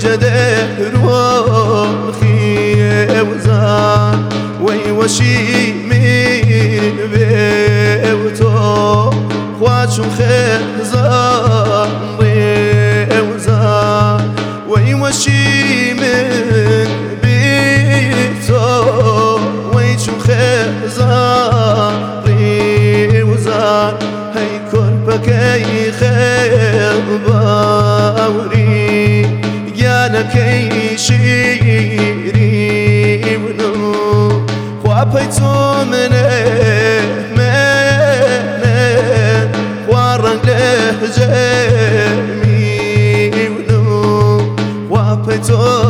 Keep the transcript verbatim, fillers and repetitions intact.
جده روخي وزان ويوشي من بيوتو خواتشو خزان وزان ويوشي من بيوتو ويشو خزان وزان هاي كربك اي خير باوري يانك اي شيري ونو خوابيتو منه منه خوارن له جميع ونو خوابيتو